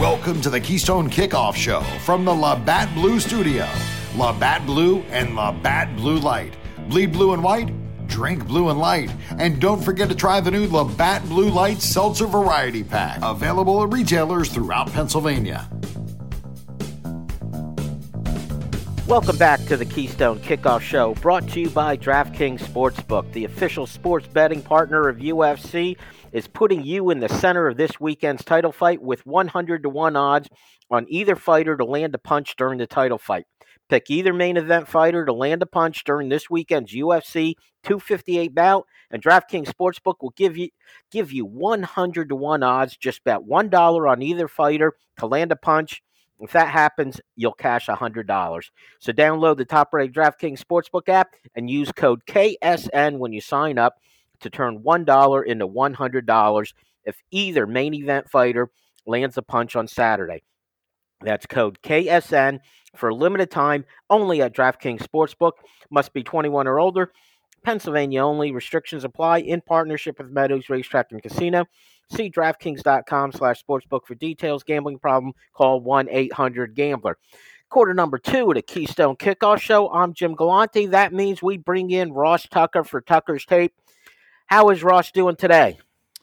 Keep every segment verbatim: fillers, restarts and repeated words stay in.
Welcome to the Keystone Kickoff Show from the Labatt Blue Studio. Labatt Blue and Labatt Blue Light. Bleed blue and white, drink blue and light. And don't forget to try the new Labatt Blue Light Seltzer Variety Pack. Available at retailers throughout Pennsylvania. Welcome back to the Keystone Kickoff Show, brought to you by DraftKings Sportsbook. The official sports betting partner of U F C is putting you in the center of this weekend's title fight with one hundred to one odds on either fighter to land a punch during the title fight. Pick either main event fighter to land a punch during this weekend's U F C two fifty-eight bout, and DraftKings Sportsbook will give you give you one hundred to one odds. Just bet one dollar on either fighter to land a punch. If that happens, you'll cash one hundred dollars. So download the top-rated DraftKings Sportsbook app and use code K S N when you sign up to turn one dollar into one hundred dollars if either main event fighter lands a punch on Saturday. That's code K S N for a limited time only at DraftKings Sportsbook. Must be twenty-one or older. Pennsylvania only. Restrictions apply in partnership with Meadows Racetrack and Casino. See DraftKings.com slash sportsbook for details. Gambling problem? Call one eight hundred gambler. Quarter number two of the Keystone Kickoff Show. I'm Jim Galante. That means we bring in Ross Tucker for Tucker's Tape. How is Ross doing today?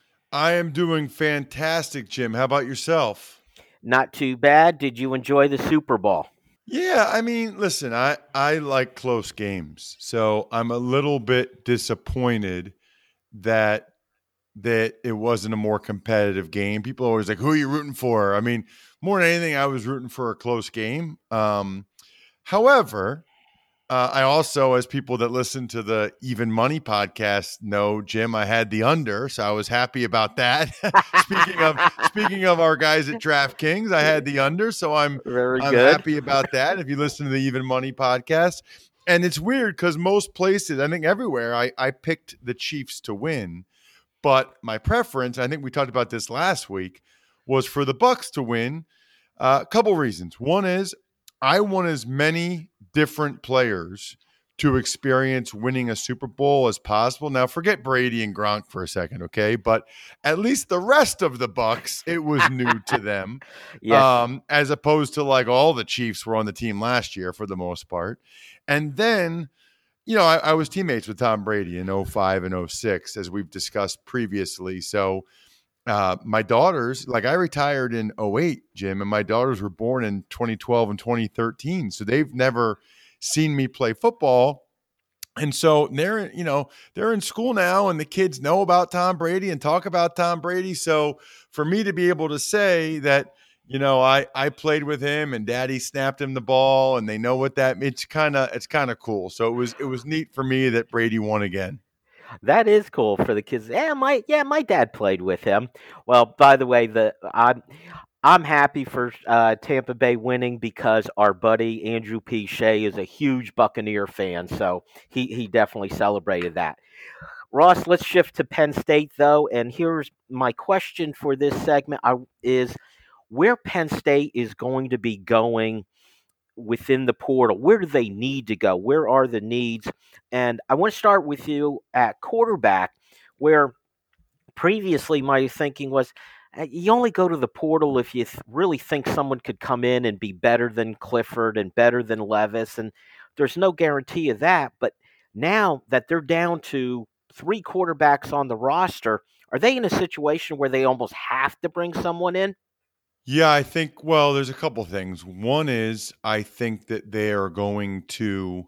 I am doing fantastic, Jim. How about yourself? Not too bad. Did you enjoy the Super Bowl? Yeah, I mean, listen, I, I like close games. So I'm a little bit disappointed that that it wasn't a more competitive game. People are always like, who are you rooting for? I mean, more than anything, I was rooting for a close game. Um, however, uh, I also, as people that listen to the Even Money podcast know, Jim, I had the under, so I was happy about that. speaking of speaking of our guys at DraftKings, I had the under, so I'm, Very I'm good. happy about that. If you listen to the Even Money podcast. And it's weird because most places, I think everywhere, I, I picked the Chiefs to win. But my preference, I think we talked about this last week, was for the Bucks to win. Uh, a couple reasons. One is I want as many different players to experience winning a Super Bowl as possible. Now, forget Brady and Gronk for a second, okay? But at least the rest of the Bucks, it was new to them, Yes. um, as opposed to like all the Chiefs were on the team last year for the most part. And then, you know, I, I was teammates with Tom Brady in oh five and oh six, as we've discussed previously. So uh, my daughters, like I retired in oh eight, Jim, and my daughters were born in twenty twelve and twenty thirteen. So they've never seen me play football. And so they're, you know, they're in school now and the kids know about Tom Brady and talk about Tom Brady. So for me to be able to say that, you know, I, I played with him and daddy snapped him the ball and they know what that, it's kind of, it's kind of cool. So it was, it was neat for me that Brady won again. That is cool for the kids. Yeah, my yeah, my dad played with him. Well, by the way, the I'm I'm happy for uh, Tampa Bay winning because our buddy Andrew P. Shea is a huge Buccaneer fan, so he he definitely celebrated that. Ross, let's shift to Penn State though, and here's my question for this segment: I, is where Penn State is going to be going within the portal. Where do they need to go? Where are the needs? And I want to start with you at quarterback, where previously my thinking was uh, you only go to the portal if you th- really think someone could come in and be better than Clifford and better than Levis. And there's no guarantee of that. But now that they're down to three quarterbacks on the roster, are they in a situation where they almost have to bring someone in? Yeah, I think, well, there's a couple things. One is I think that they are going to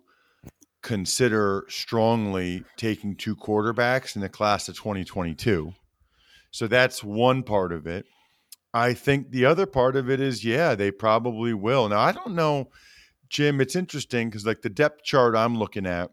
consider strongly taking two quarterbacks in the class of twenty twenty-two. So that's one part of it. I think the other part of it is, yeah, they probably will. Now, I don't know, Jim, it's interesting because like the depth chart I'm looking at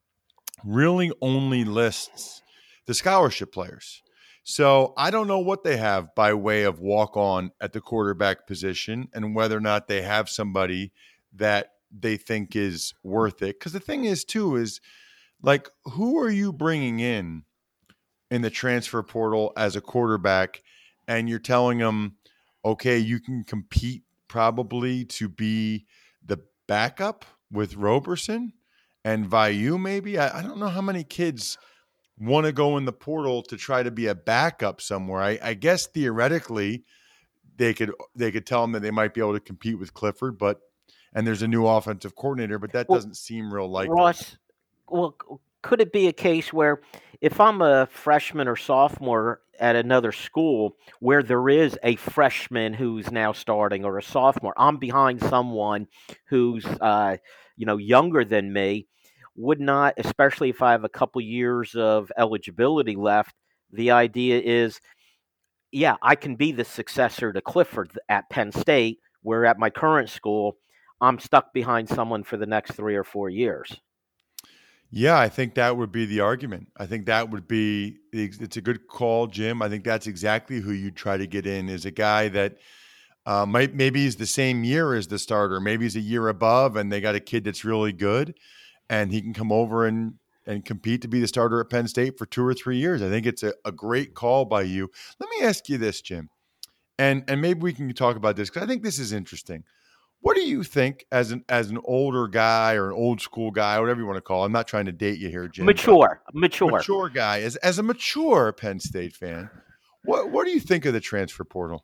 really only lists the scholarship players. So I don't know what they have by way of walk-on at the quarterback position and whether or not they have somebody that they think is worth it. Because the thing is, too, is like, who are you bringing in in the transfer portal as a quarterback and you're telling them, okay, you can compete probably to be the backup with Roberson and Vayu maybe? I, I don't know how many kids – want to go in the portal to try to be a backup somewhere. I, I guess theoretically they could they could tell them that they might be able to compete with Clifford, but and there's a new offensive coordinator, but that Well, doesn't seem real likely. Ross, well, could it be a case where if I'm a freshman or sophomore at another school where there is a freshman who's now starting or a sophomore, I'm behind someone who's uh, you know younger than me, would not, especially if I have a couple years of eligibility left, the idea is, yeah, I can be the successor to Clifford at Penn State, where at my current school, I'm stuck behind someone for the next three or four years. Yeah, I think that would be the argument. I think that would be, it's a good call, Jim. I think that's exactly who you try to get in, is a guy that uh, might maybe he's the same year as the starter. Maybe he's a year above and they got a kid that's really good and he can come over and, and compete to be the starter at Penn State for two or three years. I think it's a, a great call by you. Let me ask you this, Jim, and, and maybe we can talk about this because I think this is interesting. What do you think as an as an older guy or an old school guy, whatever you want to call it? I'm not trying to date you here, Jim. Mature, mature. Mature guy. As as a mature Penn State fan, what what do you think of the transfer portal?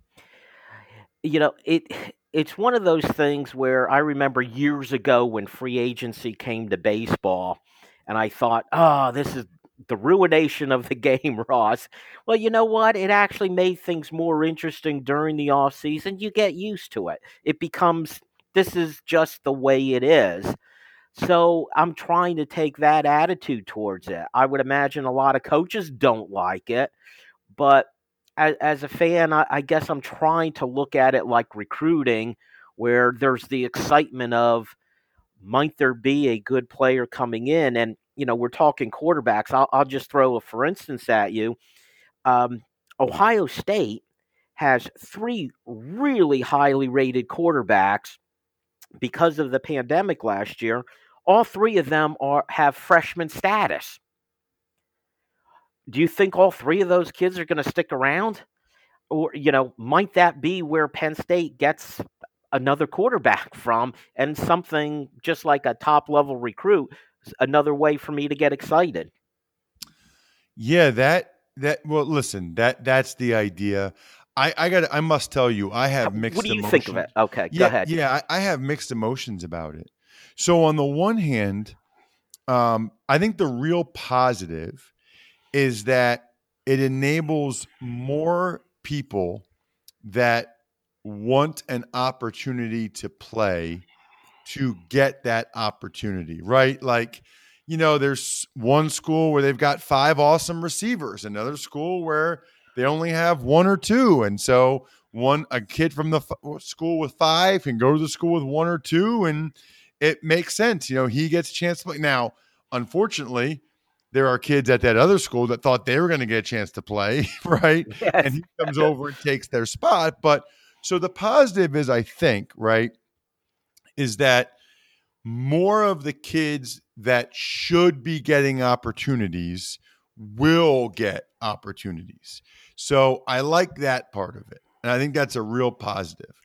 You know, it it's one of those things where I remember years ago when free agency came to baseball, and I thought, oh, this is the ruination of the game, Ross. Well, you know what? It actually made things more interesting during the off season. You get used to it. It becomes, this is just the way it is. So I'm trying to take that attitude towards it. I would imagine a lot of coaches don't like it, but as, as a fan, I, I guess I'm trying to look at it like recruiting, where there's the excitement of, might there be a good player coming in? And you know, we're talking quarterbacks. I'll, I'll just throw a for instance at you. Um, Ohio State has three really highly rated quarterbacks because of the pandemic last year. All three of them are have freshman status. Do you think all three of those kids are going to stick around? Or, you know, might that be where Penn State gets another quarterback from, and something just like a top level recruit, another way for me to get excited? Yeah, that that well, listen, that that's the idea. I I got I must tell you, I have mixed. What do you emotions. think of it? Okay, yeah, go ahead. Yeah, I, I have mixed emotions about it. So on the one hand, um, I think the real positive is that it enables more people that want an opportunity to play to get that opportunity, right? Like, you know, there's one school where they've got five awesome receivers, another school where they only have one or two. And so one, a kid from the f- school with five can go to the school with one or two, and it makes sense. You know, he gets a chance to play. Now, unfortunately, there are kids at that other school that thought they were going to get a chance to play, right? Yes. And he comes over and takes their spot. But so the positive is, I think, right, is that more of the kids that should be getting opportunities will get opportunities. So I like that part of it. And I think that's a real positive.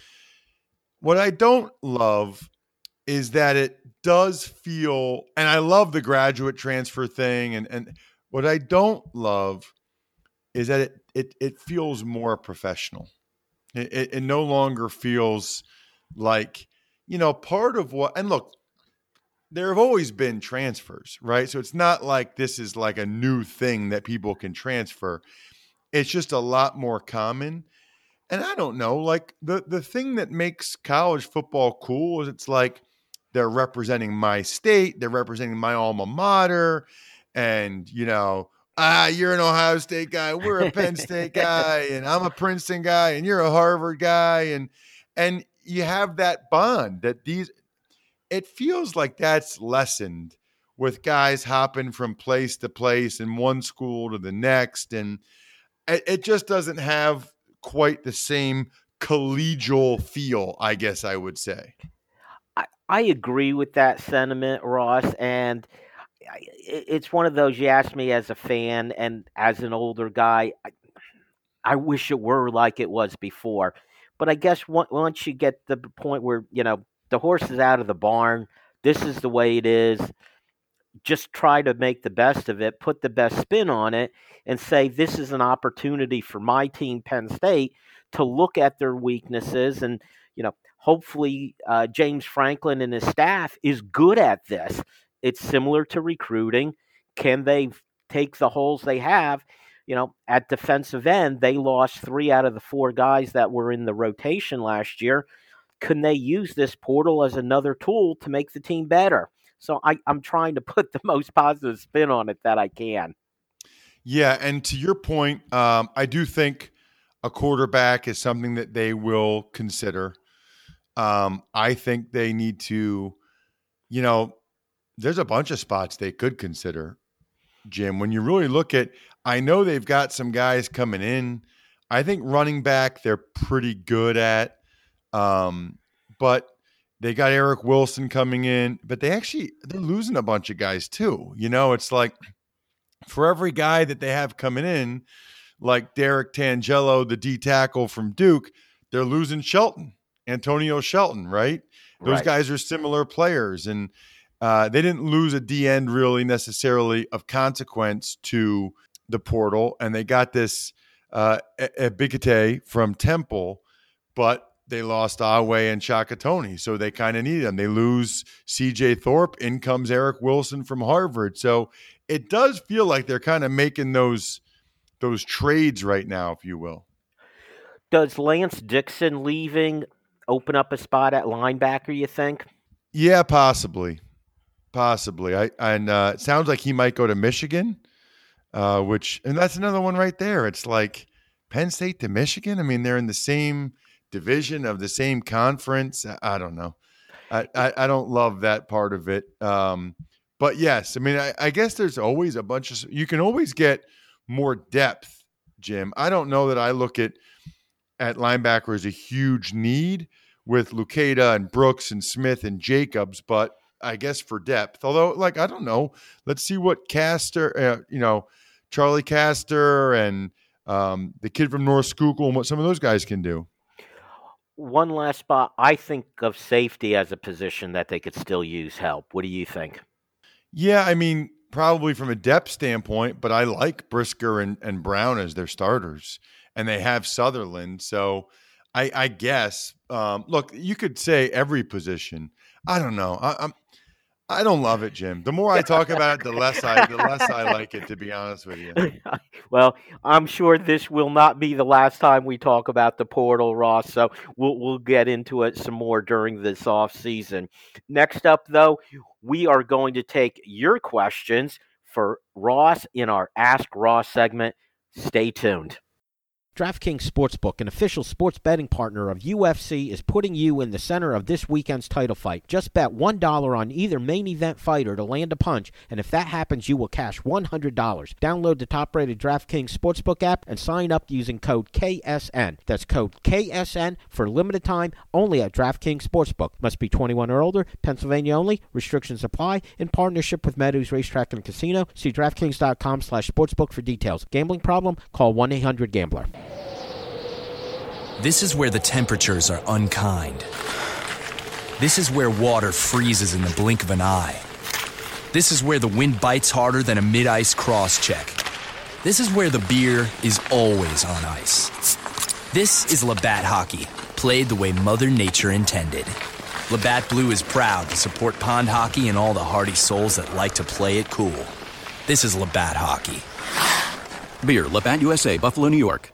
What I don't love is that it does feel, and I love the graduate transfer thing, and, and what I don't love is that it it, it feels more professional. It, it, it no longer feels like, you know, part of what, and look, there have always been transfers, right? So it's not like this is like a new thing that people can transfer. It's just a lot more common. And I don't know, like the, the thing that makes college football cool is it's like they're representing my state, they're representing my alma mater, and, you know, ah, you're an Ohio State guy, we're a Penn State guy, and I'm a Princeton guy, and you're a Harvard guy, and and you have that bond that these, it feels like that's lessened with guys hopping from place to place and one school to the next. And it, it just doesn't have quite the same collegial feel, I guess I would say. I, I agree with that sentiment, Ross. And I- it- it's one of those, you asked me as a fan and as an older guy, I, I wish it were like it was before. But I guess on- once you get to the point where, you know, the horse is out of the barn, this is the way it is. just try to make the best of it, put the best spin on it, and say this is an opportunity for my team, Penn State, to look at their weaknesses. And, you know, hopefully uh, James Franklin and his staff is good at this. It's similar to recruiting. Can they take the holes they have? You know, at defensive end, they lost three out of the four guys that were in the rotation last year. Can they use this portal as another tool to make the team better? So I, I'm trying to put the most positive spin on it that I can. Yeah, and to your point, um, I do think a quarterback is something that they will consider. Um, I think they need to, you know, there's a bunch of spots they could consider, Jim. When you really look at, I know they've got some guys coming in. I think running back they're pretty good at, um, but they got Eric Wilson coming in. But they actually they're losing a bunch of guys too. You know, it's like for every guy that they have coming in, like Derek Tangelo, the D tackle from Duke, they're losing Shelton, Antonio Shelton, right? Those Right. guys are similar players, and uh, they didn't lose a D end really necessarily of consequence to the portal, and they got this uh, Ebikate from Temple, but they lost Awe and Shakatoni, so they kind of need them. They lose C J Thorpe, in comes Eric Wilson from Harvard, so it does feel like they're kind of making those those trades right now, if you will. Does Lance Dixon leaving open up a spot at linebacker, you think? Yeah, possibly. Possibly. I and uh, it sounds like he might go to Michigan, uh, which and that's another one right there. It's like Penn State to Michigan. I mean, they're in the same division of the same conference. I, I don't know. I, I, I don't love that part of it. Um, but yes, I mean, I, I guess there's always a bunch of, you can always get more depth, Jim. I don't know that I look at, at linebacker as a huge need with Luketa and Brooks and Smith and Jacobs, but I guess for depth, although like, I don't know, let's see what Castor, uh, you know, Charlie Castor and um, the kid from North Schuylkill and what some of those guys can do. One last spot, I think of safety as a position that they could still use help. What do you think? Yeah, I mean, probably from a depth standpoint, but I like Brisker and, and Brown as their starters, and they have Sutherland. So I, I guess, um, look, you could say every position. I don't know. I, I'm, I don't love it, Jim. The more I talk about it, the less I, the less I like it, to be honest with you. Well, I'm sure this will not be the last time we talk about the portal, Ross. So we'll we'll get into it some more during this off season. Next up, though, we are going to take your questions for Ross in our Ask Ross segment. Stay tuned. DraftKings Sportsbook, an official sports betting partner of U F C, is putting you in the center of this weekend's title fight. Just bet one dollar on either main event fighter to land a punch, and if that happens, you will cash one hundred dollars. Download the top-rated DraftKings Sportsbook app and sign up using code K S N. That's code K S N for limited time only at DraftKings Sportsbook. Must be twenty-one or older, Pennsylvania only. Restrictions apply. In partnership with Meadows Racetrack and Casino. See DraftKings.com slash sportsbook for details. Gambling problem? Call one eight hundred gambler. This is where the temperatures are unkind. This is where water freezes in the blink of an eye. This is where the wind bites harder than a mid-ice cross-check. This is where the beer is always on ice. This is Labatt Hockey, played the way Mother Nature intended. Labatt Blue is proud to support pond hockey and all the hardy souls that like to play it cool. This is Labatt Hockey. Beer, Labatt U S A, Buffalo, New York.